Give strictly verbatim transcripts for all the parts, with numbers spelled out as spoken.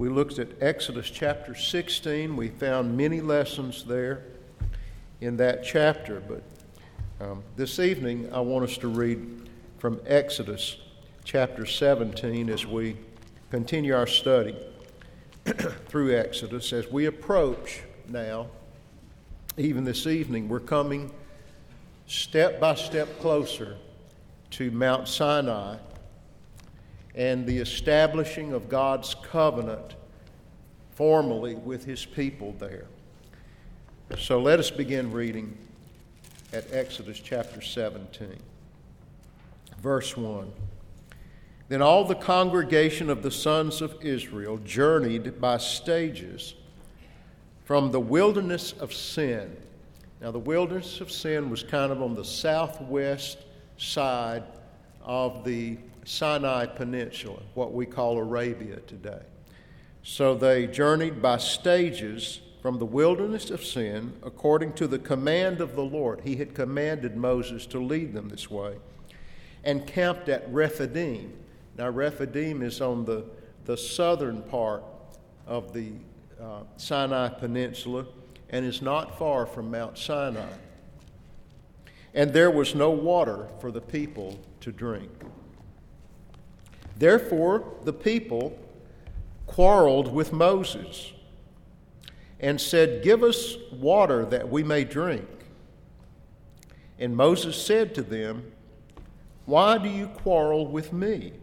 We looked at Exodus chapter sixteen. We found many lessons there in that chapter. But um, this evening, I want us to read from Exodus chapter seventeen as we continue our study through Exodus. As we approach now, even this evening, we're coming step by step closer to Mount Sinai and the establishing of God's covenant formally with his people there. So let us begin reading at Exodus chapter seventeen, verse one. Then all the congregation of the sons of Israel journeyed by stages from the wilderness of Sin. Now, the wilderness of Sin was kind of on the southwest side of the Sinai Peninsula, what we call Arabia today. So they journeyed by stages from the wilderness of Sin according to the command of the Lord. He had commanded Moses to lead them this way, and camped at Rephidim. Now, Rephidim is on the, the southern part of the uh, Sinai Peninsula and is not far from Mount Sinai. And there was no water for the people to drink. Therefore, the people quarreled with Moses and said, "Give us water that we may drink." And Moses said to them, "Why do you quarrel with me?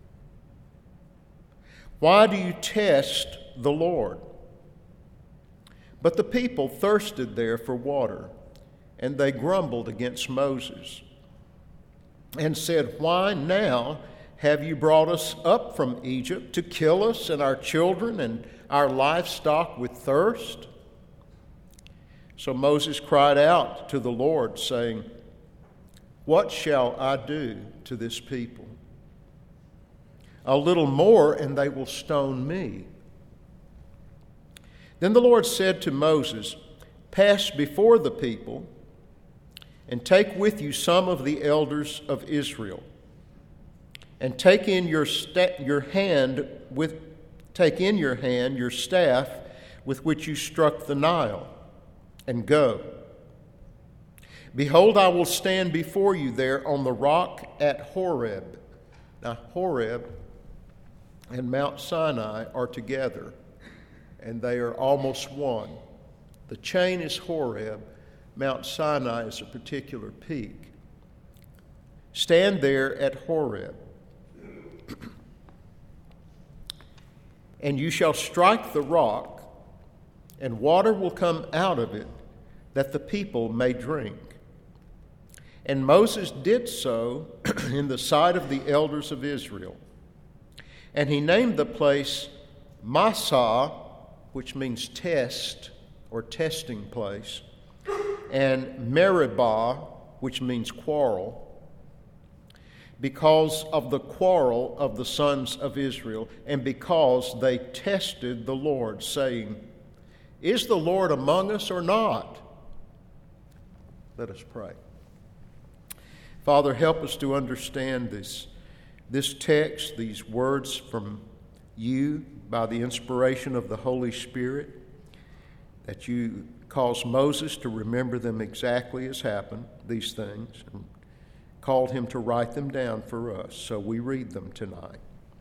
Why do you test the Lord?" But the people thirsted there for water, and they grumbled against Moses and said, "Why now have you brought us up from Egypt to kill us and our children and our livestock with thirst?" So Moses cried out to the Lord, saying, "What shall I do to this people? A little more, and they will stone me." Then the Lord said to Moses, "Pass before the people, and take with you some of the elders of Israel, and take in your sta- your hand with take in your hand your staff with which you struck the Nile, and go. Behold, I will stand before you there on the rock at Horeb." Now, Horeb and Mount Sinai are together, and they are almost one. The chain is Horeb. Mount Sinai is a particular peak. "Stand there at Horeb, and you shall strike the rock, and water will come out of it, that the people may drink." And Moses did so in the sight of the elders of Israel. And he named the place Massah, which means test or testing place, and Meribah, which means quarrel, because of the quarrel of the sons of Israel, and because they tested the Lord, saying, "Is the Lord among us or not?" Let us pray. Father, help us to understand this, this text, these words from you by the inspiration of the Holy Spirit, that you caused Moses to remember them exactly as happened, these things, and called him to write them down for us. So we read them tonight,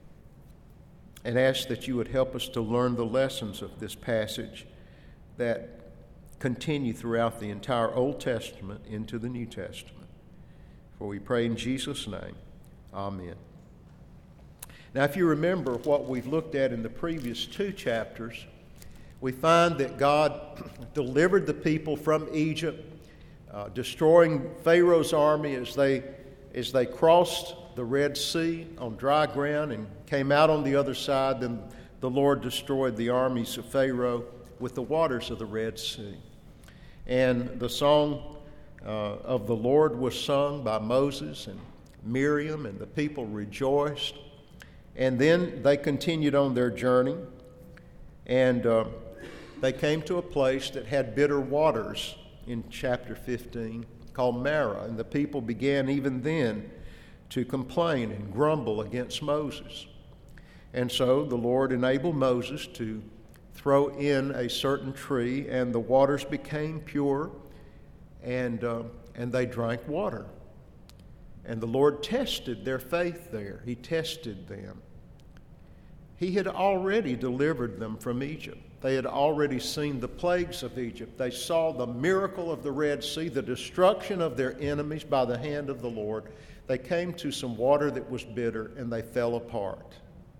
and ask that you would help us to learn the lessons of this passage that continue throughout the entire Old Testament into the New Testament. For we pray in Jesus' name, amen. Now, if you remember what we've looked at in the previous two chapters, we find that God delivered the people from Egypt, uh, destroying Pharaoh's army as they, as they crossed the Red Sea on dry ground and came out on the other side. Then the Lord destroyed the armies of Pharaoh with the waters of the Red Sea. And the song uh, of the Lord was sung by Moses and Miriam, and the people rejoiced. And then they continued on their journey, and uh, they came to a place that had bitter waters in chapter fifteen called Marah, and the people began even then to complain and grumble against Moses. And so the Lord enabled Moses to throw in a certain tree, and the waters became pure, and, uh, and they drank water. And the Lord tested their faith there. He tested them. He had already delivered them from Egypt. They had already seen the plagues of Egypt. They saw the miracle of the Red Sea, the destruction of their enemies by the hand of the Lord. They came to some water that was bitter, and they fell apart.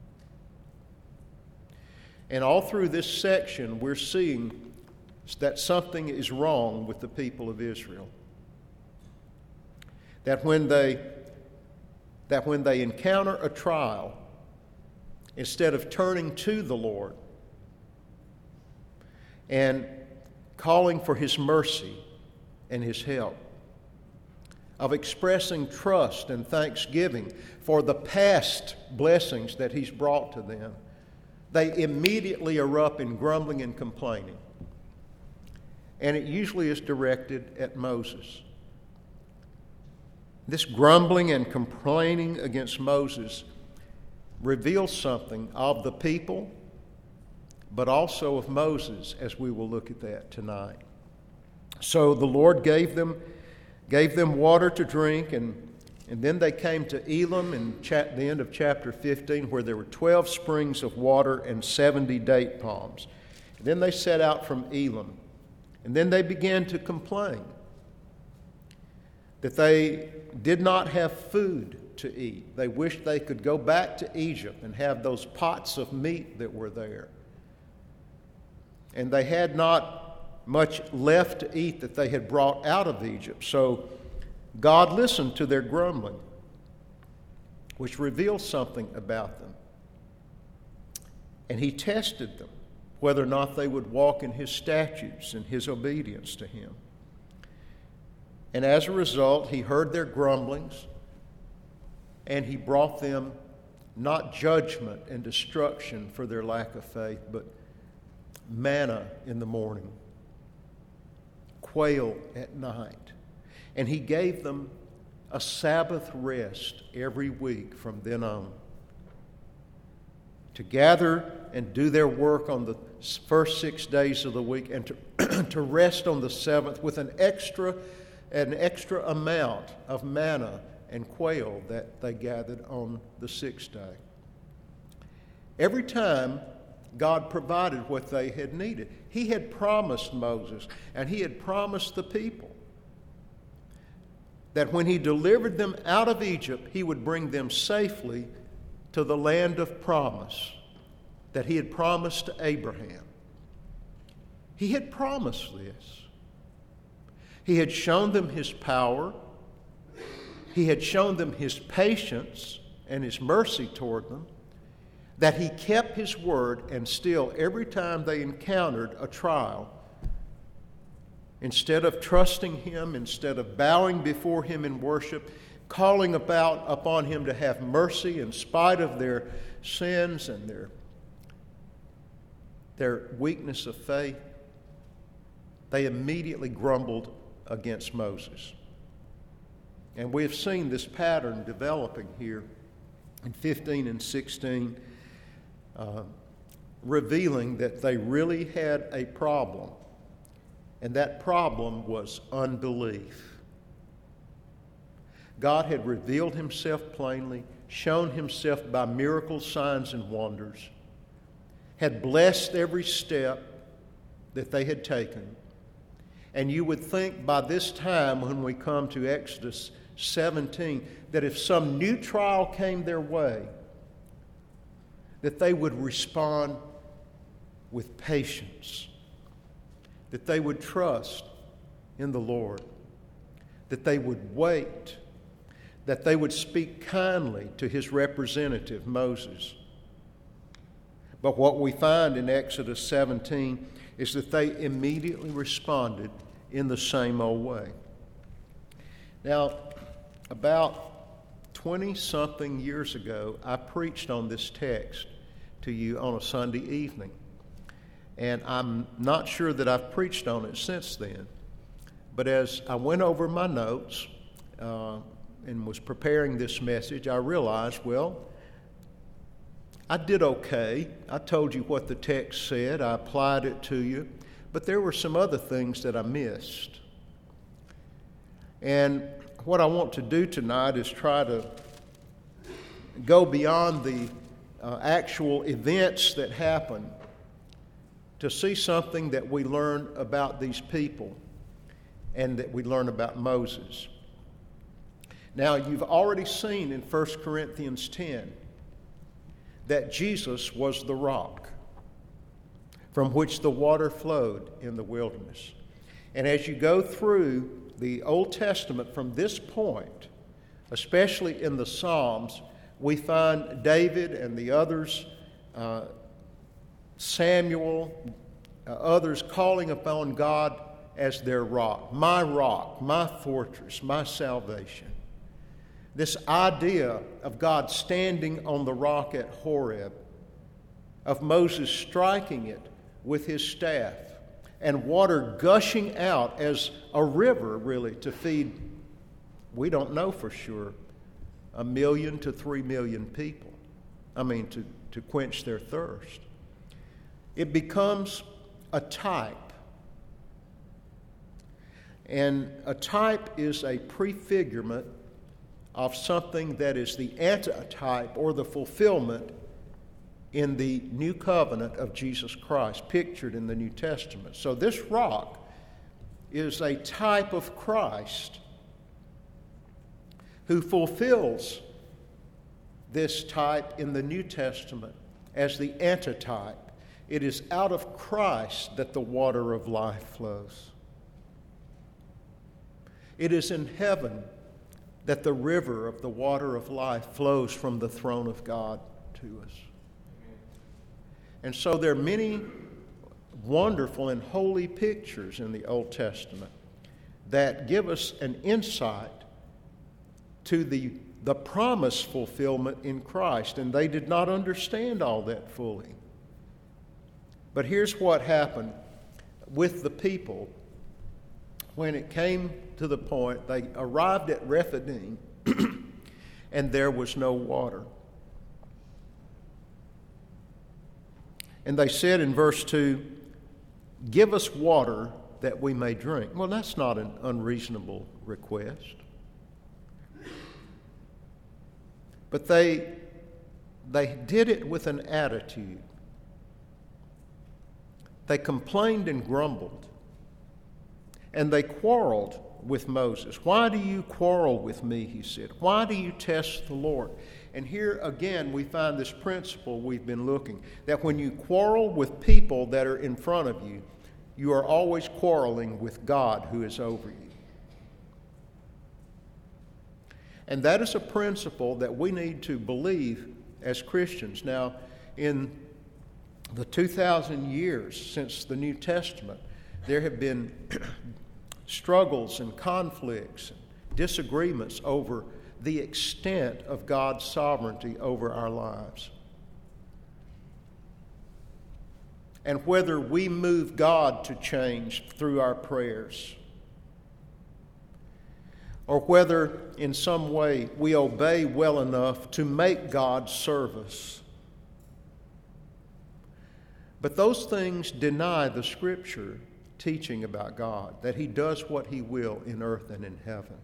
And all through this section, we're seeing that something is wrong with the people of Israel. That when they, that when they encounter a trial, instead of turning to the Lord and calling for His mercy and His help, of expressing trust and thanksgiving for the past blessings that He's brought to them, they immediately erupt in grumbling and complaining. And it usually is directed at Moses. This grumbling and complaining against Moses reveals something of the people, but also of Moses, as we will look at that tonight. So the Lord gave them, gave them water to drink, and, and then they came to Elim in cha- the end of chapter fifteen, where there were twelve springs of water and seventy date palms. And then they set out from Elim, and then they began to complain that they did not have food to eat. They wished they could go back to Egypt and have those pots of meat that were there. And they had not much left to eat that they had brought out of Egypt. So God listened to their grumbling, which reveals something about them. And He tested them, whether or not they would walk in His statutes and His obedience to Him. And as a result, He heard their grumblings, and He brought them not judgment and destruction for their lack of faith, but manna in the morning, quail at night. And He gave them a Sabbath rest every week from then on, to gather and do their work on the first six days of the week, and to, to rest on the seventh with an extra an extra amount of manna and quail that they gathered on the sixth day. Every time, God provided what they had needed. He had promised Moses, and He had promised the people, that when He delivered them out of Egypt, He would bring them safely to the land of promise that He had promised to Abraham. He had promised this. He had shown them His power. He had shown them His patience and His mercy toward them, that He kept His word, and still, every time they encountered a trial, instead of trusting Him, instead of bowing before Him in worship, calling about upon Him to have mercy in spite of their sins and their, their weakness of faith, they immediately grumbled against Moses. And we have seen this pattern developing here in fifteen and sixteen, uh, revealing that they really had a problem, and that problem was unbelief. God had revealed Himself plainly, shown Himself by miracles, signs, and wonders, had blessed every step that they had taken. And you would think by this time, when we come to Exodus seventeen, that if some new trial came their way, that they would respond with patience, that they would trust in the Lord, that they would wait, that they would speak kindly to His representative, Moses. But what we find in Exodus seventeen is that they immediately responded in the same old way. Now, about twenty-something years ago, I preached on this text to you on a Sunday evening. And I'm not sure that I've preached on it since then. But as I went over my notes uh, and was preparing this message, I realized, well, I did okay. I told you what the text said. I applied it to you. But there were some other things that I missed. And what I want to do tonight is try to go beyond the uh, actual events that happen to see something that we learn about these people and that we learn about Moses. Now, you've already seen in First Corinthians ten that Jesus was the rock from which the water flowed in the wilderness. And as you go through the Old Testament from this point, especially in the Psalms, we find David and the others, uh, Samuel, uh, others calling upon God as their rock, my rock, my fortress, my salvation. This idea of God standing on the rock at Horeb, of Moses striking it with his staff, and water gushing out as a river, really, to feed, we don't know for sure, a million to three million people. I mean, to, to quench their thirst. It becomes a type. And a type is a prefigurement of something that is the antitype or the fulfillment in the new covenant of Jesus Christ, pictured in the New Testament. So this rock is a type of Christ who fulfills this type in the New Testament as the antitype. It is out of Christ that the water of life flows. It is in heaven that the river of the water of life flows from the throne of God to us. And so there are many wonderful and holy pictures in the Old Testament that give us an insight to the, the promise fulfillment in Christ. And they did not understand all that fully. But here's what happened with the people when it came to the point they arrived at Rephidim and there was no water. And they said in verse two, give us water that we may drink. Well, that's not an unreasonable request. But they, they did it with an attitude. They complained and grumbled. And they quarreled with Moses. Why do you quarrel with me, he said. Why do you test the Lord? And here again we find this principle we've been looking, that when you quarrel with people that are in front of you, you are always quarreling with God who is over you. And that is a principle that we need to believe as Christians. Now, in the two thousand years since the New Testament, there have been struggles and conflicts and disagreements over the extent of God's sovereignty over our lives. And whether we move God to change through our prayers, or whether in some way we obey well enough to make God serve us. But those things deny the Scripture teaching about God, that He does what He will in earth and in heaven.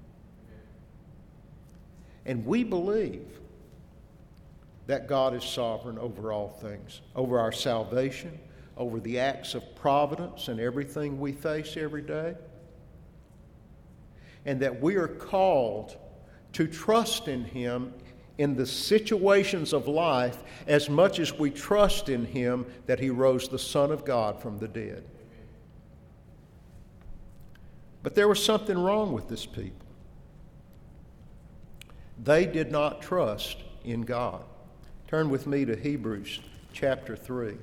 And we believe that God is sovereign over all things, over our salvation, over the acts of providence and everything we face every day, and that we are called to trust in Him in the situations of life as much as we trust in Him that He rose the Son of God from the dead. But there was something wrong with this people. They did not trust in God. Turn with me to Hebrews chapter three.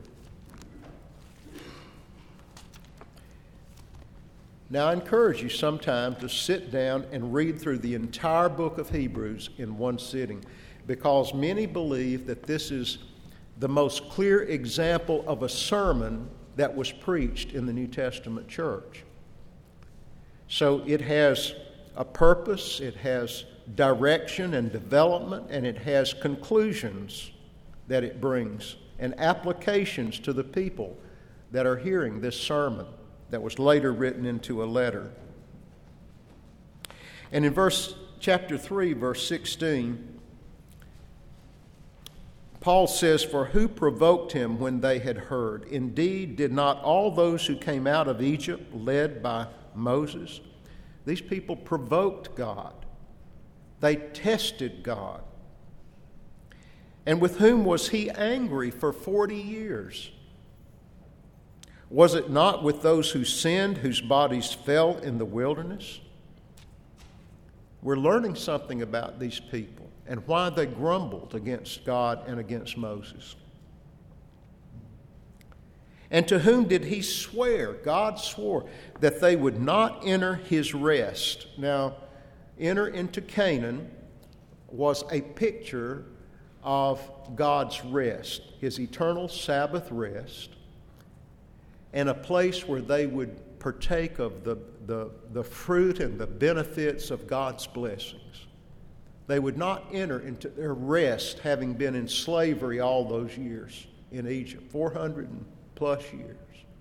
Now, I encourage you sometime to sit down and read through the entire book of Hebrews in one sitting, because many believe that this is the most clear example of a sermon that was preached in the New Testament church. So it has a purpose, it has direction and development, and it has conclusions that it brings and applications to the people that are hearing this sermon that was later written into a letter. And in verse chapter three, verse sixteen, Paul says, "For who provoked him when they had heard? Indeed, did not all those who came out of Egypt led by Moses?" These people provoked God. They tested God. And with whom was he angry for forty years? Was it not with those who sinned, whose bodies fell in the wilderness? We're learning something about these people and why they grumbled against God and against Moses. And to whom did he swear? God swore that they would not enter his rest. Now, enter into Canaan was a picture of God's rest, his eternal Sabbath rest, and a place where they would partake of the, the, the fruit and the benefits of God's blessings. They would not enter into their rest having been in slavery all those years in Egypt, four hundred plus years.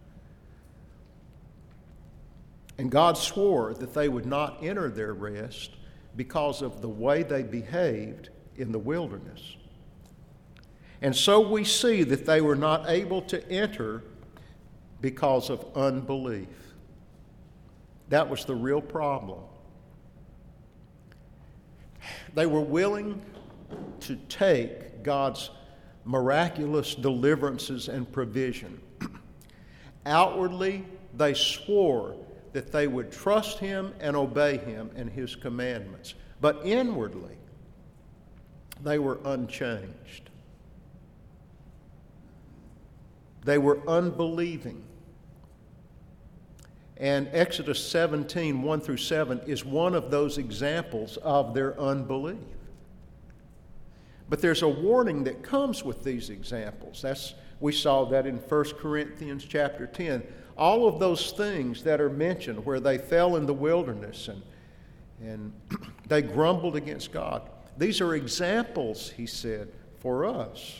And God swore that they would not enter their rest because of the way they behaved in the wilderness. And so we see that they were not able to enter because of unbelief. That was the real problem. They were willing to take God's miraculous deliverances and provision. Outwardly, they swore that they would trust him and obey him and his commandments. But inwardly, they were unchanged. They were unbelieving. And Exodus seventeen, one through seven, is one of those examples of their unbelief. But there's a warning that comes with these examples. That's, we saw that in First Corinthians chapter ten. All of those things that are mentioned where they fell in the wilderness and, and they grumbled against God. These are examples, he said, for us.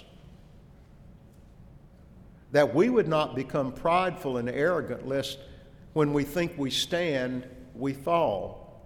That we would not become prideful and arrogant lest when we think we stand, we fall.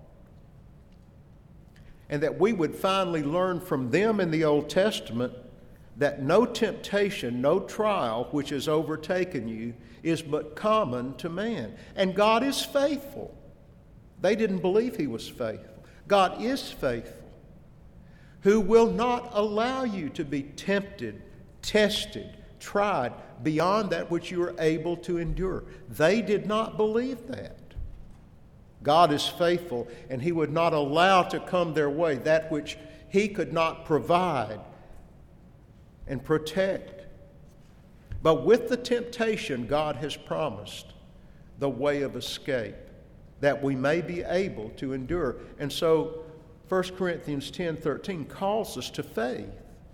And that we would finally learn from them in the Old Testament that no temptation, no trial which has overtaken you is but common to man. And God is faithful. They didn't believe he was faithful. God is faithful, who will not allow you to be tempted, tested, tried beyond that which you are able to endure. They did not believe that. God is faithful, and he would not allow to come their way that which he could not provide and protect. But with the temptation, God has promised the way of escape that we may be able to endure. And so First Corinthians ten thirteen calls us to faith.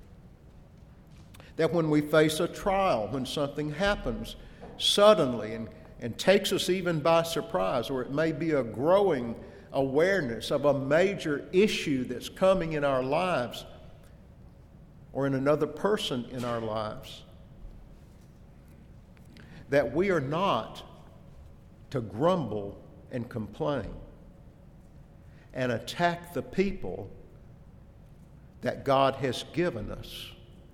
That when we face a trial, when something happens suddenly and, and takes us even by surprise, or it may be a growing awareness of a major issue that's coming in our lives or in another person in our lives, that we are not to grumble and complain and attack the people that God has given us.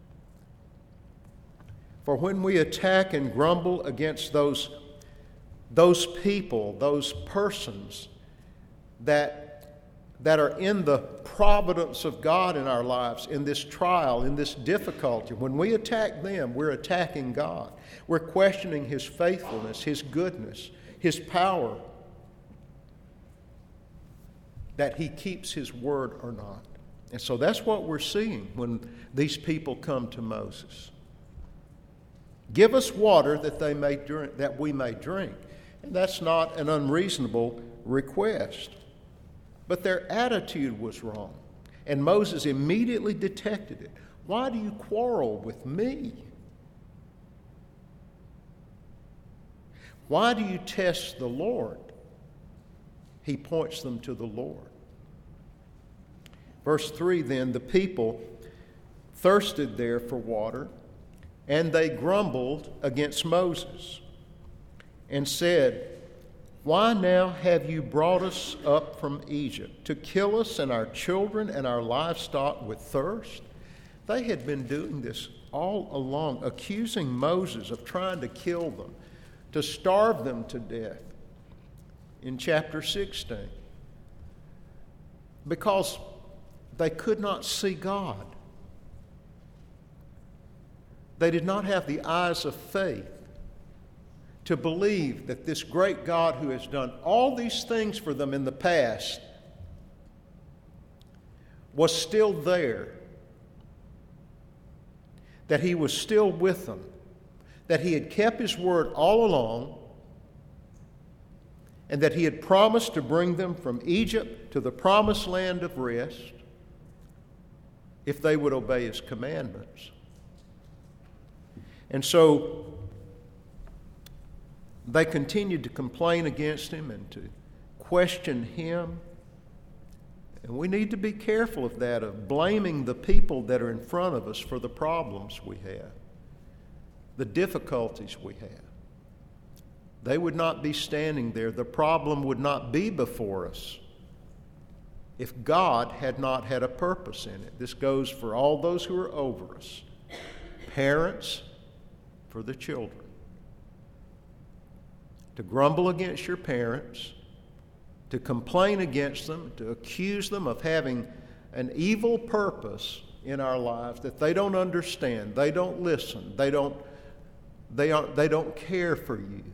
For when we attack and grumble against those, those people, those persons that, that are in the providence of God in our lives, in this trial, in this difficulty, when we attack them, we're attacking God. We're questioning his faithfulness, his goodness, his power, that he keeps his word or not. And so that's what we're seeing when these people come to Moses. Give us water that they may drink, that we may drink. And that's not an unreasonable request. But their attitude was wrong. And Moses immediately detected it. Why do you quarrel with me? Why do you test the Lord? He points them to the Lord. Verse three then, the people thirsted there for water, and they grumbled against Moses and said, "Why now have you brought us up from Egypt, to kill us and our children and our livestock with thirst?" They had been doing this all along, accusing Moses of trying to kill them, to starve them to death in chapter sixteen, because they could not see God. They did not have the eyes of faith to believe that this great God who has done all these things for them in the past was still there, that he was still with them, that he had kept his word all along, and that he had promised to bring them from Egypt to the promised land of rest if they would obey his commandments. And so they continued to complain against him and to question him. And we need to be careful of that, of blaming the people that are in front of us for the problems we have, the difficulties we have. They would not be standing there. The problem would not be before us if God had not had a purpose in it. This goes for all those who are over us, parents, for the children. To grumble against your parents, to complain against them, to accuse them of having an evil purpose in our lives that they don't understand, they don't listen, they don't, they aren't, they don't care for you,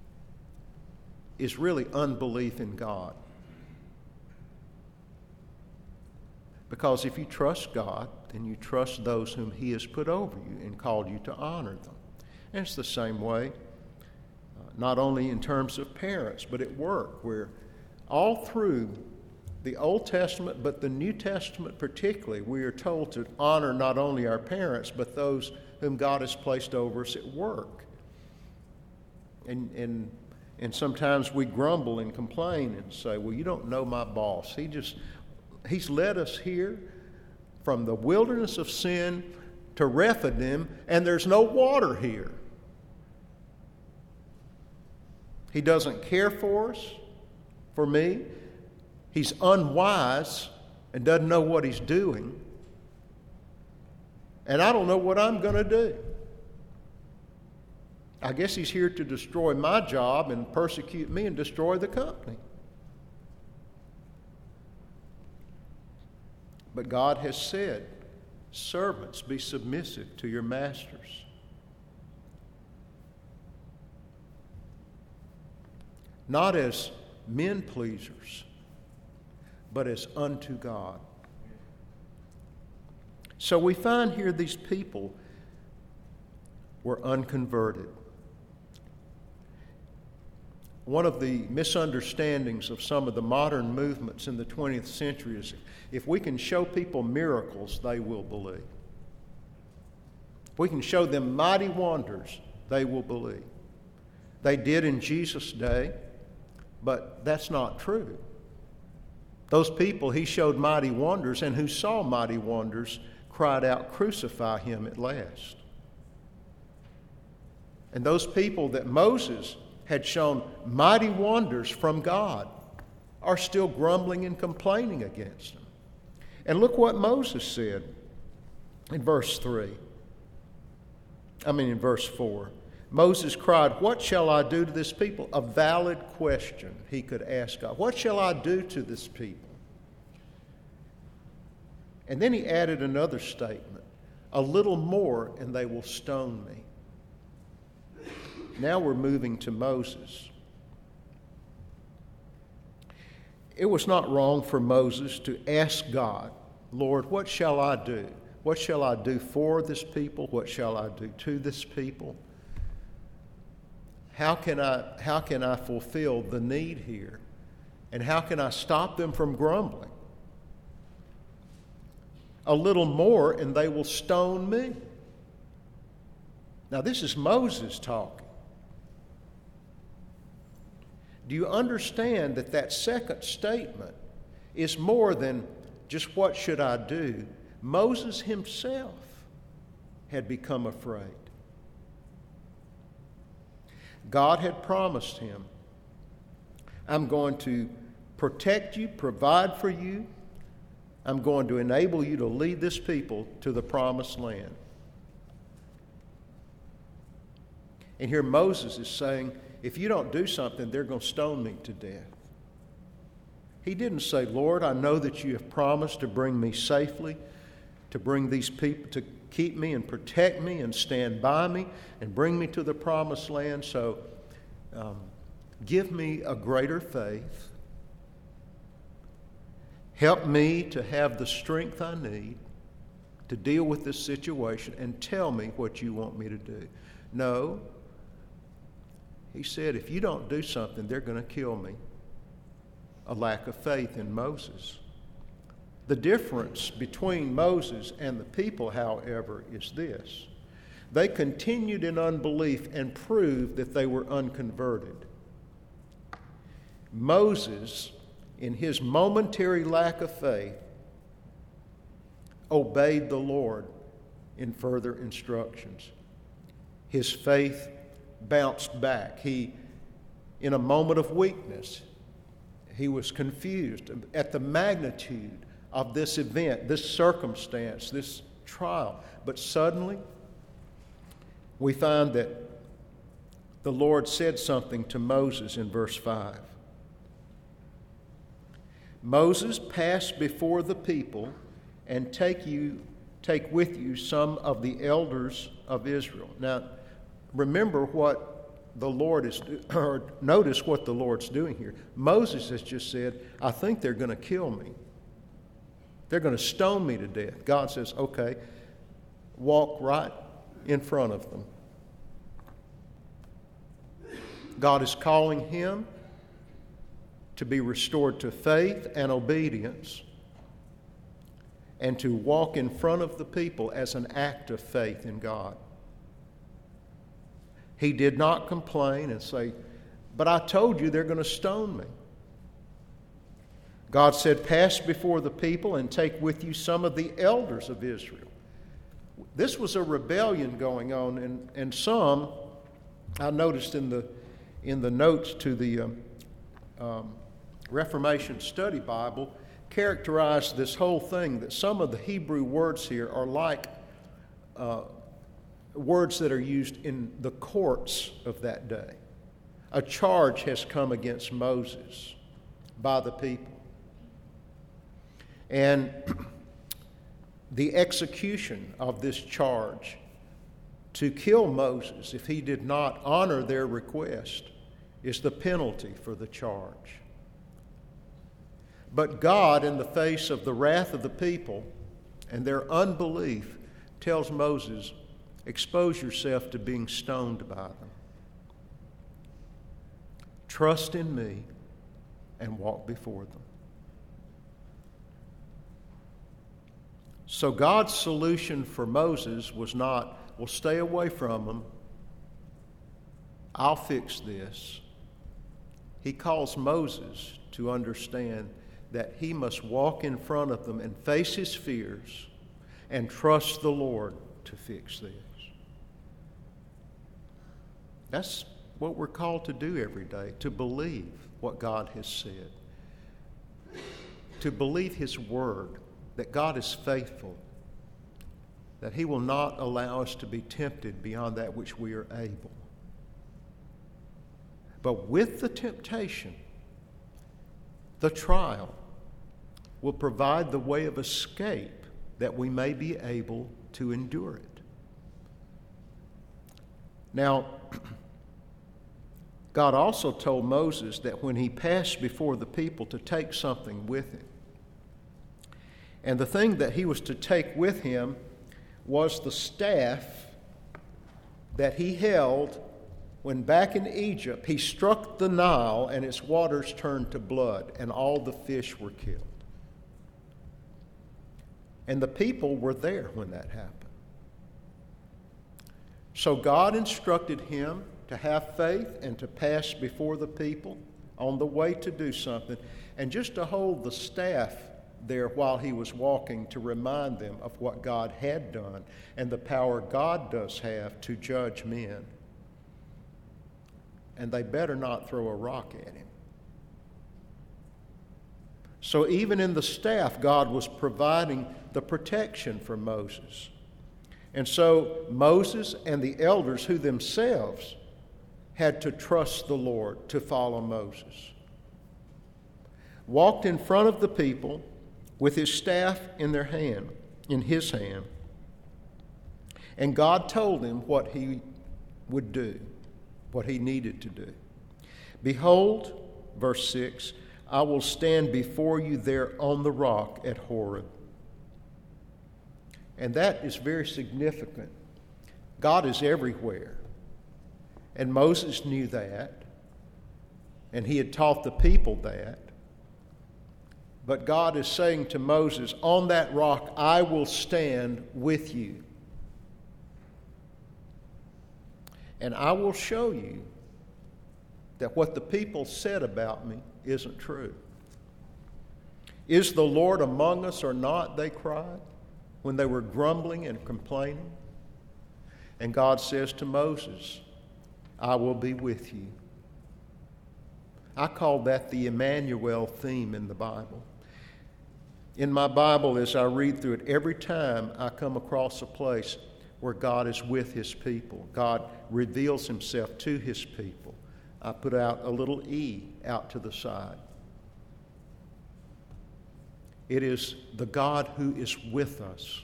is really unbelief in God. Because if you trust God, then you trust those whom he has put over you and called you to honor them. And it's the same way, uh, not only in terms of parents, but at work, where all through the Old Testament, but the New Testament particularly, we are told to honor not only our parents, but those whom God has placed over us at work. And, and, and sometimes we grumble and complain and say, well, you don't know my boss. He just, he's led us here from the wilderness of sin to Rephidim, and there's no water here. He doesn't care for us, for me. He's unwise and doesn't know what he's doing. And I don't know what I'm going to do. I guess he's here to destroy my job and persecute me and destroy the company. But God has said, servants, be submissive to your masters. Not as men pleasers, but as unto God. So we find here these people were unconverted. One of the misunderstandings of some of the modern movements in the twentieth century is if we can show people miracles, they will believe. If we can show them mighty wonders, they will believe. They did in Jesus' day, but that's not true. Those people he showed mighty wonders and who saw mighty wonders cried out, "Crucify him at last." And those people that Moses had shown mighty wonders from God are still grumbling and complaining against him. And look what Moses said in verse three. I mean in verse four. Moses cried, "What shall I do to this people?" A valid question he could ask God. What shall I do to this people? And then he added another statement. A little more and they will stone me. Now we're moving to Moses. It was not wrong for Moses to ask God, "Lord, what shall I do? What shall I do for this people? What shall I do to this people? How can I, how can I fulfill the need here? And how can I stop them from grumbling? A little more and they will stone me." Now this is Moses talking. Do you understand that that second statement is more than just what should I do? Moses himself had become afraid. God had promised him, I'm going to protect you, provide for you. I'm going to enable you to lead this people to the promised land. And here Moses is saying, if you don't do something, they're going to stone me to death. He didn't say, Lord, I know that you have promised to bring me safely, to bring these people, to keep me and protect me and stand by me and bring me to the promised land. So um, give me a greater faith. Help me to have the strength I need to deal with this situation and tell me what you want me to do. No. He said, if you don't do something, they're going to kill me. A lack of faith in Moses. The difference between Moses and the people, however, is this. They continued in unbelief and proved that they were unconverted. Moses, in his momentary lack of faith, obeyed the Lord in further instructions. His faith bounced back. He, in a moment of weakness, he was confused at the magnitude of this event, this circumstance, this trial. But suddenly, we find that the Lord said something to Moses in verse five. Moses, pass before the people and take you, take with you some of the elders of Israel. Now, remember what the Lord is, or notice what the Lord's doing here. Moses has just said, I think they're going to kill me. They're going to stone me to death. God says, okay, walk right in front of them. God is calling him to be restored to faith and obedience and to walk in front of the people as an act of faith in God. He did not complain and say, but I told you they're going to stone me. God said, pass before the people and take with you some of the elders of Israel. This was a rebellion going on, and, and some, I noticed in the, in the notes to the um, um, Reformation Study Bible, characterized this whole thing, that some of the Hebrew words here are like uh, words that are used in the courts of that day. A charge has come against Moses by the people. And the execution of this charge to kill Moses if he did not honor their request is the penalty for the charge. But God, in the face of the wrath of the people and their unbelief, tells Moses, expose yourself to being stoned by them. Trust in me and walk before them. So God's solution for Moses was not, well, stay away from them. I'll fix this. He calls Moses to understand that he must walk in front of them and face his fears and trust the Lord to fix this. That's what we're called to do every day, to believe what God has said, to believe his word, that God is faithful, that he will not allow us to be tempted beyond that which we are able. But with the temptation, the trial will provide the way of escape that we may be able to endure it. Now, God also told Moses that when he passed before the people to take something with him. And the thing that he was to take with him was the staff that he held when back in Egypt he struck the Nile and its waters turned to blood and all the fish were killed. And the people were there when that happened. So God instructed him to have faith and to pass before the people on the way to do something, and just to hold the staff there while he was walking to remind them of what God had done and the power God does have to judge men. And they better not throw a rock at him. So even in the staff, God was providing the protection for Moses. And so Moses and the elders, who themselves had to trust the Lord to follow Moses, walked in front of the people with his staff in their hand, in his hand. And God told him what he would do, what he needed to do. Behold, verse six, I will stand before you there on the rock at Horeb. And that is very significant. God is everywhere. And Moses knew that. And he had taught the people that. But God is saying to Moses, on that rock I will stand with you. And I will show you that what the people said about me isn't true. Is the Lord among us or not, they cried when they were grumbling and complaining. And God says to Moses, I will be with you. I call that the Emmanuel theme in the Bible. In my Bible, as I read through it, every time I come across a place where God is with his people, God reveals himself to his people, I put out a little E out to the side. It is the God who is with us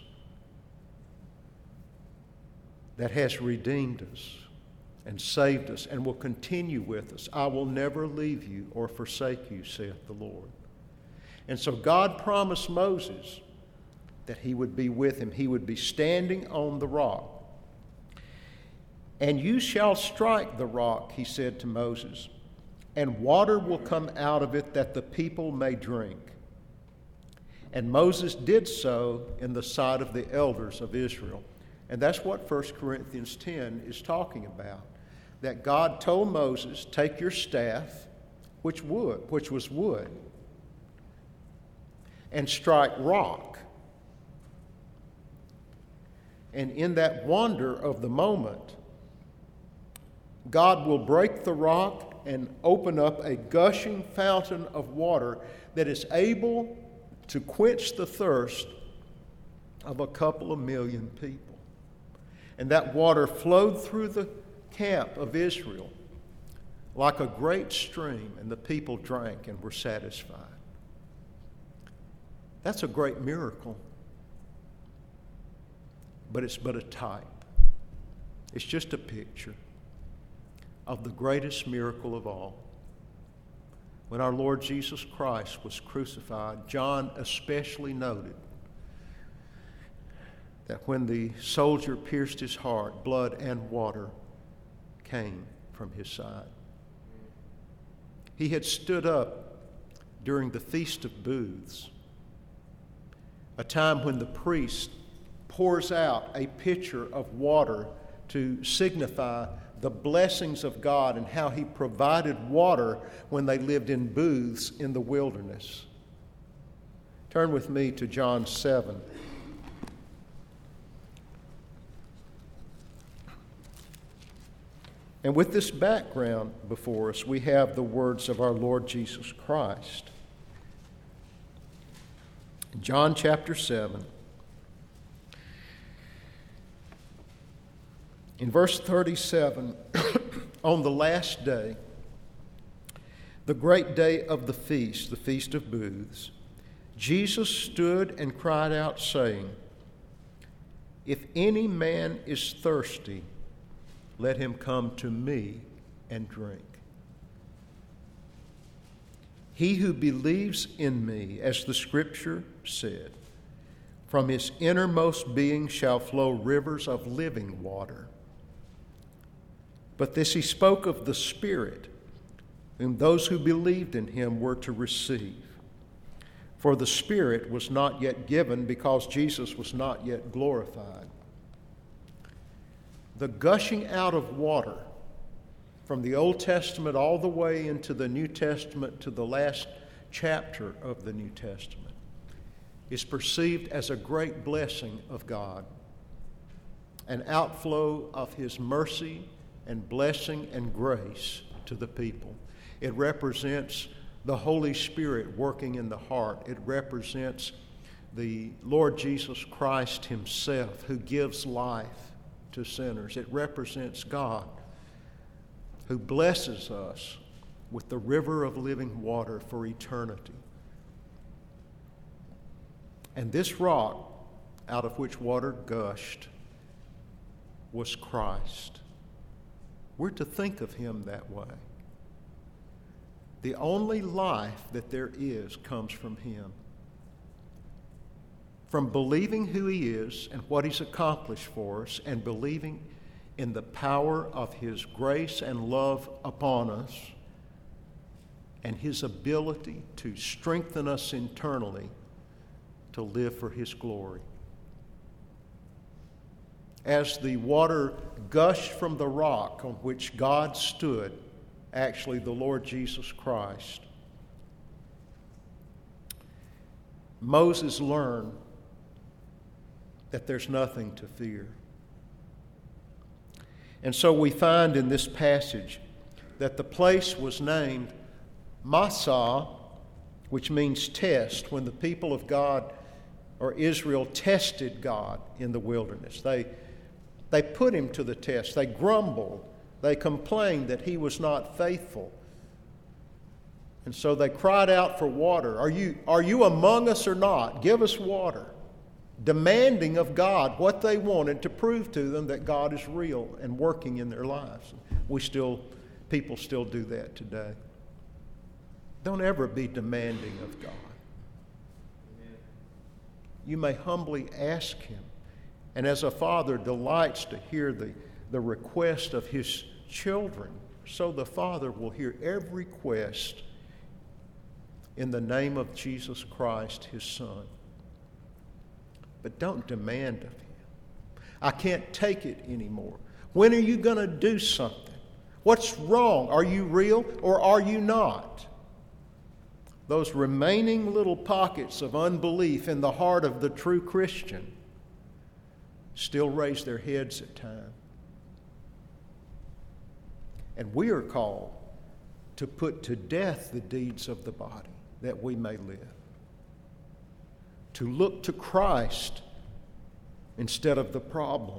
that has redeemed us and saved us and will continue with us. I will never leave you or forsake you, saith the Lord. And so God promised Moses that he would be with him. He would be standing on the rock. And you shall strike the rock, he said to Moses, and water will come out of it that the people may drink. And Moses did so in the sight of the elders of Israel. And that's what First Corinthians ten is talking about. That God told Moses, take your staff, which wood, which was wood, and strike rock. And in that wonder of the moment, God will break the rock and open up a gushing fountain of water that is able to quench the thirst of a couple of million people. And that water flowed through the camp of Israel like a great stream, and the people drank and were satisfied. That's a great miracle, but it's but a type. It's just a picture of the greatest miracle of all. When our Lord Jesus Christ was crucified, John especially noted that when the soldier pierced his heart, blood and water came from his side. He had stood up during the Feast of Booths, a time when the priest pours out a pitcher of water to signify the blessings of God and how he provided water when they lived in booths in the wilderness. Turn with me to John seven. And with this background before us, we have the words of our Lord Jesus Christ. In John chapter seven, in verse thirty-seven, on the last day, the great day of the feast, the Feast of Booths, Jesus stood and cried out, saying, if any man is thirsty, let him come to me and drink. He who believes in me, as the Scripture said, from his innermost being shall flow rivers of living water. But this he spoke of the Spirit, whom those who believed in him were to receive. For the Spirit was not yet given because Jesus was not yet glorified. The gushing out of water from the Old Testament all the way into the New Testament to the last chapter of the New Testament is perceived as a great blessing of God, an outflow of His mercy and blessing and grace to the people. It represents the Holy Spirit working in the heart. It represents the Lord Jesus Christ Himself who gives life to sinners. It represents God who blesses us with the river of living water for eternity. And this rock out of which water gushed was Christ. We're to think of Him that way. The only life that there is comes from Him. From believing who He is and what He's accomplished for us, and believing in the power of His grace and love upon us, and His ability to strengthen us internally to live for His glory. As the water gushed from the rock on which God stood, actually the Lord Jesus Christ, Moses learned that there's nothing to fear. And so we find in this passage that the place was named Massah, which means test, when the people of God or Israel tested God in the wilderness. They, they put Him to the test. They grumbled. They complained that He was not faithful. And so they cried out for water. Are you, are you among us or not? Give us water. Demanding of God what they wanted to prove to them that God is real and working in their lives. We still, people still do that today. Don't ever be demanding of God. You may humbly ask Him. And as a father delights to hear the, the request of his children, so the Father will hear every request in the name of Jesus Christ, His Son. But don't demand of Him. I can't take it anymore. When are you going to do something? What's wrong? Are you real or are you not? Those remaining little pockets of unbelief in the heart of the true Christian still raise their heads at times. And we are called to put to death the deeds of the body that we may live. To look to Christ instead of the problem.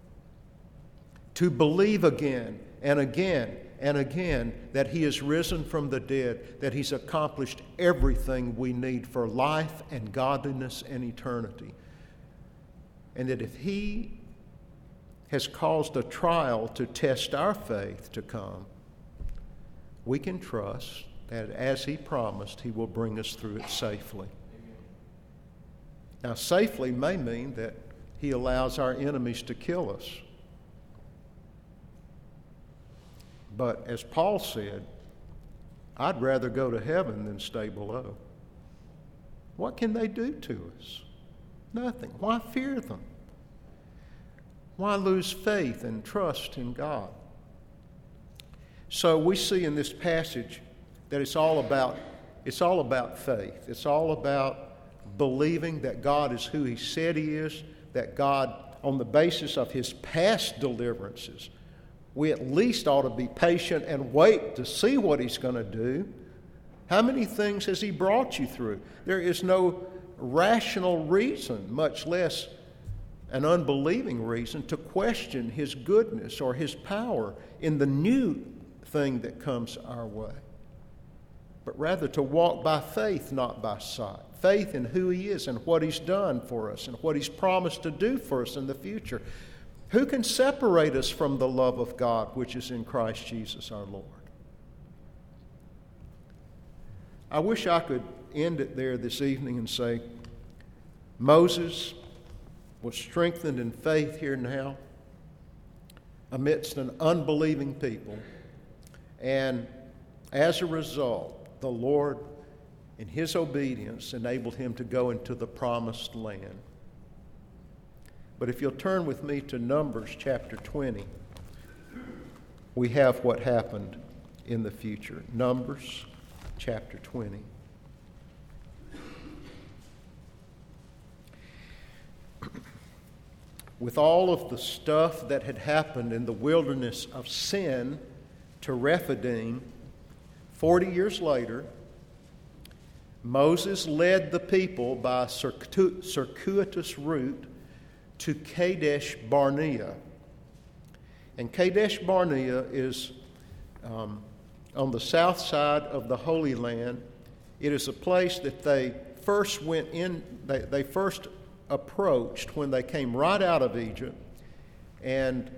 To believe again and again and again that He is risen from the dead, that He's accomplished everything we need for life and godliness and eternity. And that if He has caused a trial to test our faith to come, we can trust that as He promised, He will bring us through it safely. Now, safely may mean that He allows our enemies to kill us. But as Paul said, I'd rather go to heaven than stay below. What can they do to us? Nothing. Why fear them? Why lose faith and trust in God? So we see in this passage that it's all about, it's all about faith. It's all about believing that God is who He said He is, that God, on the basis of His past deliverances, we at least ought to be patient and wait to see what He's going to do. How many things has He brought you through? There is no rational reason, much less an unbelieving reason, to question His goodness or His power in the new thing that comes our way. But rather to walk by faith, not by sight. Faith in who He is and what He's done for us and what He's promised to do for us in the future. Who can separate us from the love of God which is in Christ Jesus our Lord? I wish I could end it there this evening and say, Moses was strengthened in faith here now amidst an unbelieving people. And as a result, the Lord, in His obedience, enabled him to go into the promised land. But if you'll turn with me to Numbers chapter twenty, we have what happened in the future. Numbers chapter twenty. with all of the stuff that had happened in the wilderness of sin to Rephidim, forty years later, Moses led the people by a circuitous route to Kadesh Barnea. And Kadesh Barnea is um, on the south side of the Holy Land. It is a place that they first went in, they, they first approached when they came right out of Egypt. And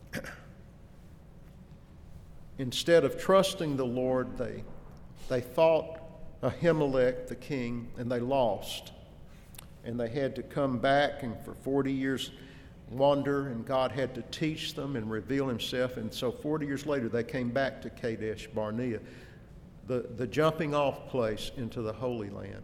instead of trusting the Lord, they, they fought Ahimelech the king, and they lost. And they had to come back and for forty years wander, and God had to teach them and reveal himself. And so forty years later, they came back to Kadesh Barnea, the, the jumping off place into the Holy Land.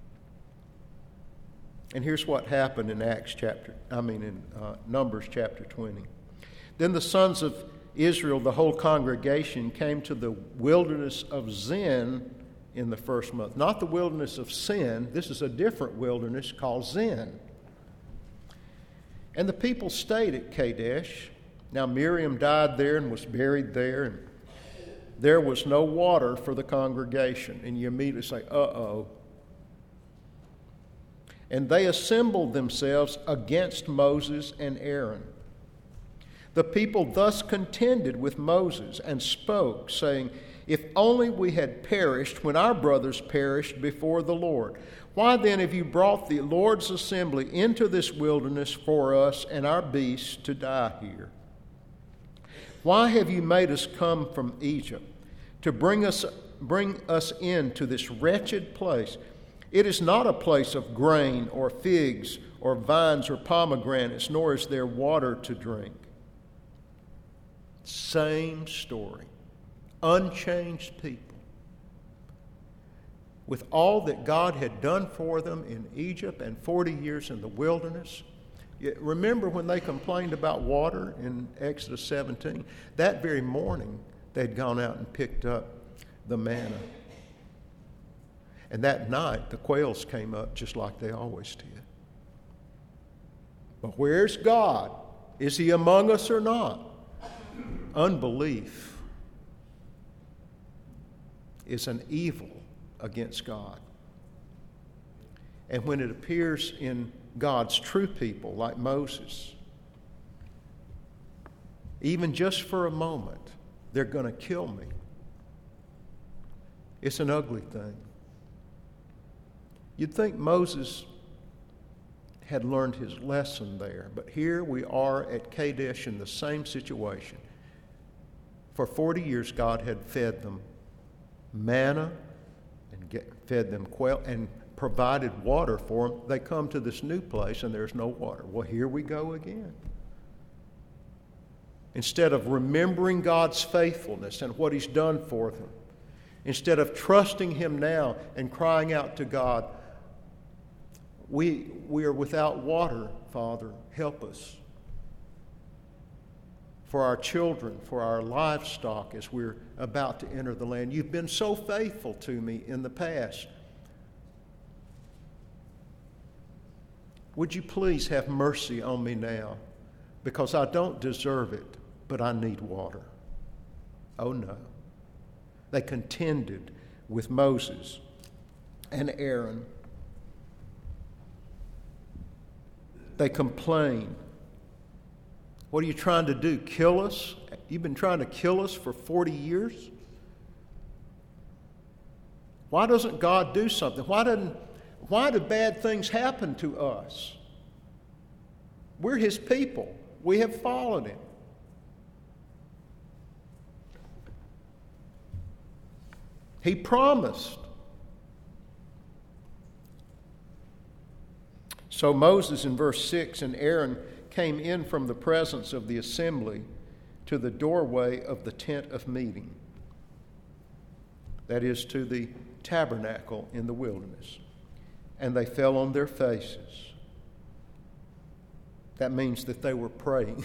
And here's what happened in Acts chapter, I mean in uh, Numbers chapter twenty. Then the sons of Israel, the whole congregation, came to the wilderness of Zin in the first month. Not the wilderness of sin. This is a different wilderness called Zin. And the people stayed at Kadesh. Now Miriam died there and was buried there, and there was no water for the congregation. And you immediately say, uh-oh. And they assembled themselves against Moses and Aaron. The people thus contended with Moses and spoke, saying, "If only we had perished when our brothers perished before the Lord. Why then have you brought the Lord's assembly into this wilderness for us and our beasts to die here? Why have you made us come from Egypt to bring us, bring us into this wretched place? It is not a place of grain or figs or vines or pomegranates, nor is there water to drink." Same story. Unchanged people. With all that God had done for them in Egypt and forty years in the wilderness. Remember when they complained about water in Exodus seventeen? That very morning, they'd gone out and picked up the manna. And that night, the quails came up just like they always did. But where's God? Is he among us or not? Unbelief is an evil against God. And when it appears in God's true people, like Moses, even just for a moment, they're going to kill me. It's an ugly thing. You'd think Moses had learned his lesson there, but here we are at Kadesh in the same situation. For forty years, God had fed them manna and get, fed them quail and provided water for them. They come to this new place and there's no water. Well, here we go again. Instead of remembering God's faithfulness and what he's done for them, instead of trusting him now and crying out to God, we, we are without water, Father, help us. For our children, for our livestock as we're about to enter the land. You've been so faithful to me in the past. Would you please have mercy on me now? Because I don't deserve it, but I need water. Oh no. They contended with Moses and Aaron. They complained. What are you trying to do? Kill us? You've been trying to kill us for forty years? Why doesn't God do something? Why doesn't, why do bad things happen to us? We're his people. We have followed him. He promised. So Moses in verse six and Aaron came in from the presence of the assembly to the doorway of the tent of meeting, that is, to the tabernacle in the wilderness, and they fell on their faces. That means that they were praying.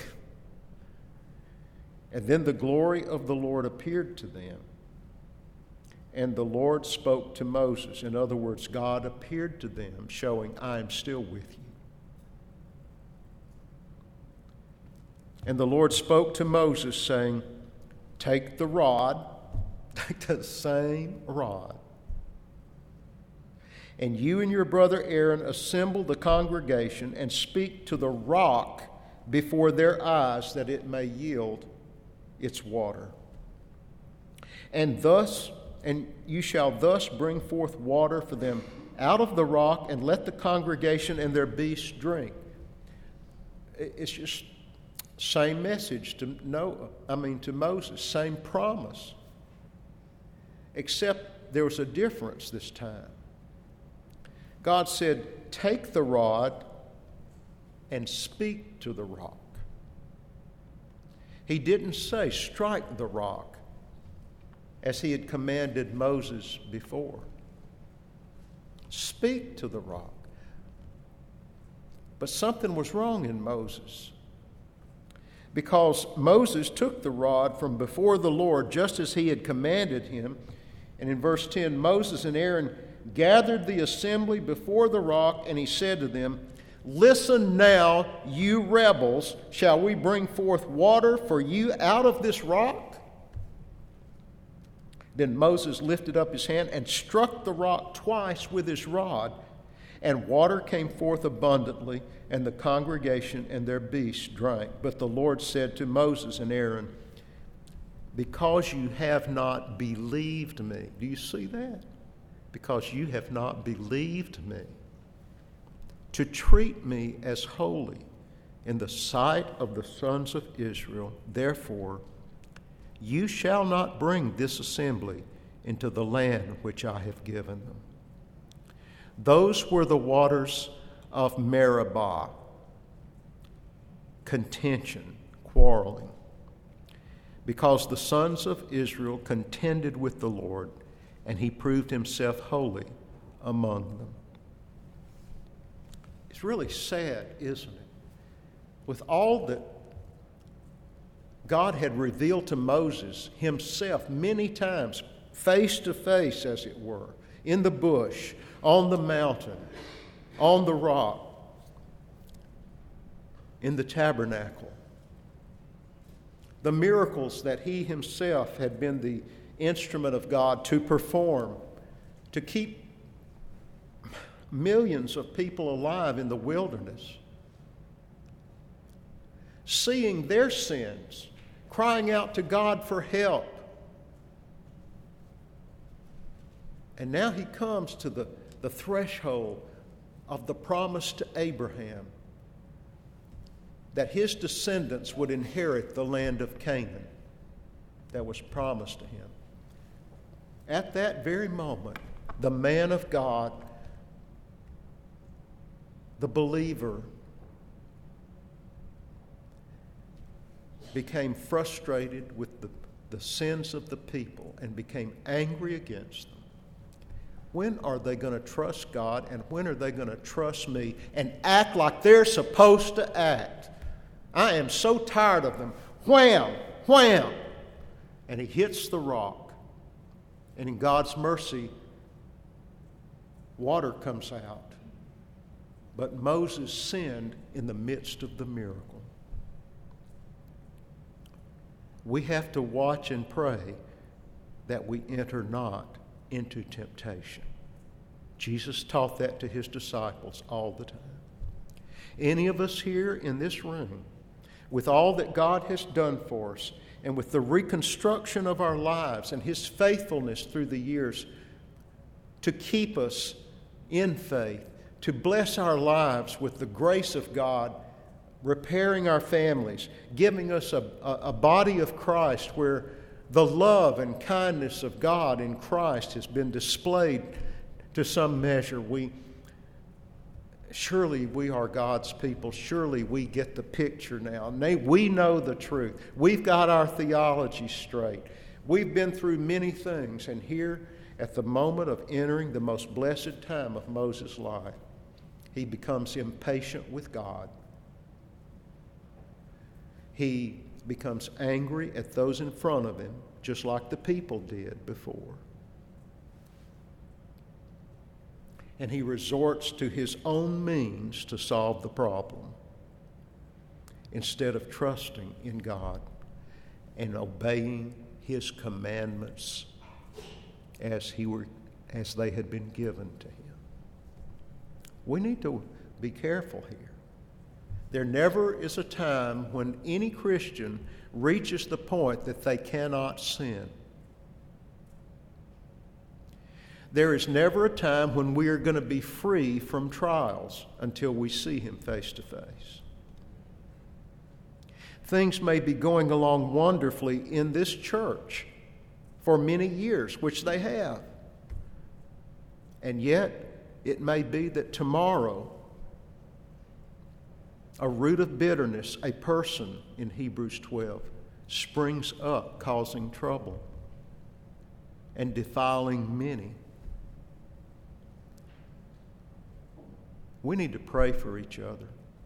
And then the glory of the Lord appeared to them, and the Lord spoke to Moses. In other words, God appeared to them, showing, I am still with you. And the Lord spoke to Moses, saying, take the rod, take the same rod, and you and your brother Aaron assemble the congregation and speak to the rock before their eyes, that it may yield its water. And thus, and you shall thus bring forth water for them out of the rock, and let the congregation and their beasts drink. It's just same message to Noah, I mean to Moses, same promise. Except there was a difference this time. God said, take the rod and speak to the rock. He didn't say, strike the rock, as he had commanded Moses before. Speak to the rock. But something was wrong in Moses, because Moses took the rod from before the Lord just as he had commanded him. And in verse ten, Moses and Aaron gathered the assembly before the rock, and he said to them, listen now, you rebels, shall we bring forth water for you out of this rock? Then Moses lifted up his hand and struck the rock twice with his rod, and water came forth abundantly, and the congregation and their beasts drank. But the Lord said to Moses and Aaron, because you have not believed me. Do you see that? Because you have not believed me to treat me as holy in the sight of the sons of Israel. Therefore, you shall not bring this assembly into the land which I have given them. Those were the waters of Meribah, contention, quarreling, because the sons of Israel contended with the Lord, and he proved himself holy among them. It's really sad, isn't it? With all that God had revealed to Moses himself many times, face to face, as it were, in the bush, on the mountain, on the rock, in the tabernacle. The miracles that he himself had been the instrument of God to perform, to keep millions of people alive in the wilderness, seeing their sins, crying out to God for help. And now he comes to the, the threshold of the promise to Abraham that his descendants would inherit the land of Canaan that was promised to him. At that very moment, the man of God, the believer, became frustrated with the, the sins of the people and became angry against them. When are they going to trust God, and when are they going to trust me and act like they're supposed to act? I am so tired of them. Wham! Wham! And he hits the rock. And in God's mercy, water comes out. But Moses sinned in the midst of the miracle. We have to watch and pray that we enter not into temptation. Jesus taught that to his disciples all the time. Any of us here in this room, with all that God has done for us, and with the reconstruction of our lives and his faithfulness through the years to keep us in faith, to bless our lives with the grace of God, repairing our families, giving us a, a, a body of Christ where the love and kindness of God in Christ has been displayed to some measure. We surely we are God's people. Surely we get the picture now. We know the truth. We've got our theology straight. We've been through many things, and here at the moment of entering the most blessed time of Moses' life, he becomes impatient with God. He becomes angry at those in front of him, just like the people did before. And he resorts to his own means to solve the problem. instead of trusting in God and obeying His commandments as he were as they had been given to him. We need to be careful here. There never is a time when any Christian reaches the point that they cannot sin. There is never a time when we are going to be free from trials until we see Him face to face. Things may be going along wonderfully in this church for many years, which they have. And yet, it may be that tomorrow, a root of bitterness, a person in Hebrews twelve, springs up, causing trouble and defiling many. We need to pray for each other.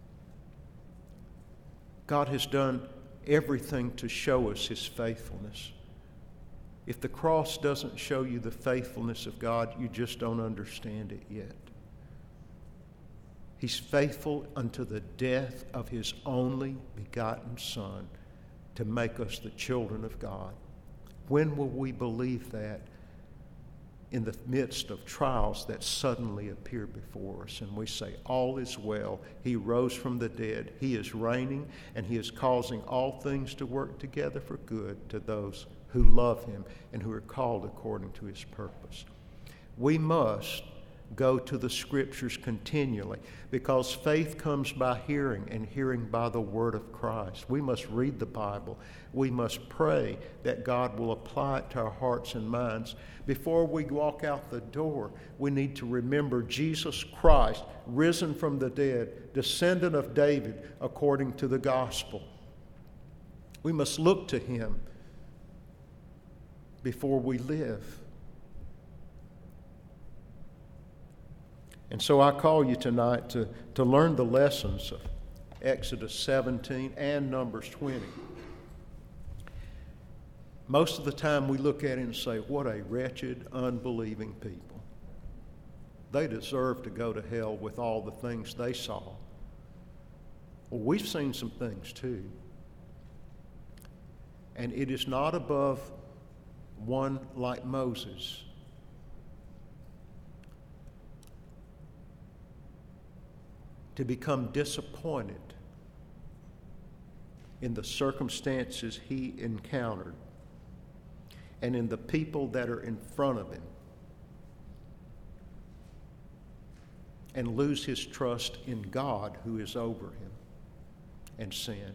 God has done everything to show us His faithfulness. If the cross doesn't show you the faithfulness of God, you just don't understand it yet. He's faithful unto the death of His only begotten Son to make us the children of God. When will we believe that? In the midst of trials that suddenly appear before us, and we say, all is well. He rose from the dead. He is reigning, and He is causing all things to work together for good to those who love Him and who are called according to His purpose. We must go to the Scriptures continually, because faith comes by hearing, and hearing by the Word of Christ. We must read the Bible. We must pray that God will apply it to our hearts and minds. Before we walk out the door, we need to remember Jesus Christ, risen from the dead, descendant of David according to the gospel. We must look to Him before we live. And so I call you tonight to, to learn the lessons of Exodus seventeen and Numbers twenty. Most of the time we look at it and say, what a wretched, unbelieving people. They deserve to go to hell with all the things they saw. Well, we've seen some things too. And it is not above one like Moses to become disappointed in the circumstances he encountered and in the people that are in front of him, and lose his trust in God who is over him, and sin.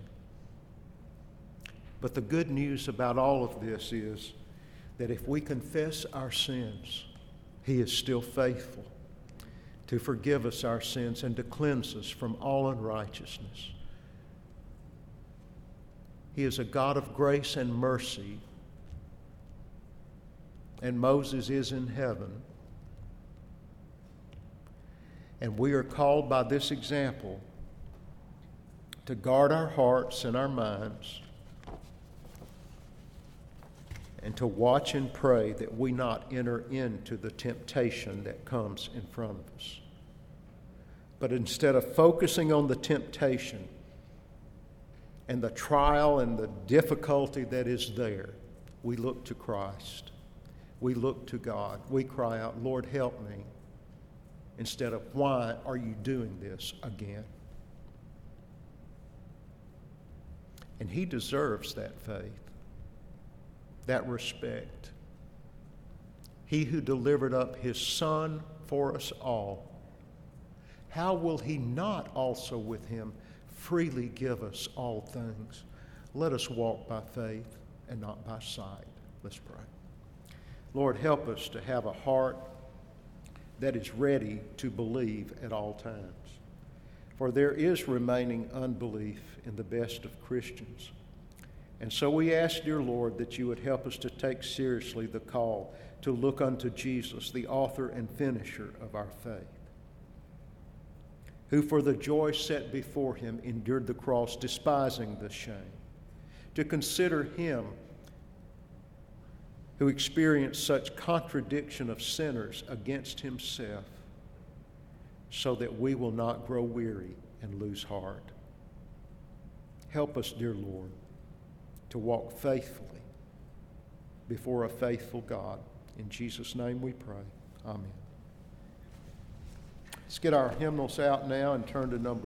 But the good news about all of this is that if we confess our sins, He is still faithful to forgive us our sins and to cleanse us from all unrighteousness. He is a God of grace and mercy, and Moses is in heaven. And we are called by this example to guard our hearts and our minds, and to watch and pray that we not enter into the temptation that comes in front of us. But instead of focusing on the temptation and the trial and the difficulty that is there, we look to Christ. We look to God. We cry out, Lord, help me, instead of, why are you doing this again? And He deserves that faith, that respect. He who delivered up His Son for us all, how will He not also with Him freely give us all things? Let us walk by faith and not by sight. Let's pray. Lord, help us to have a heart that is ready to believe at all times. For there is remaining unbelief in the best of Christians. And so we ask, dear Lord, that you would help us to take seriously the call to look unto Jesus, the author and finisher of our faith, who for the joy set before Him endured the cross, despising the shame, to consider Him who experienced such contradiction of sinners against Himself, so that we will not grow weary and lose heart. Help us, dear Lord, to walk faithfully before a faithful God. In Jesus' name we pray. Amen. Let's get our hymnals out now and turn to number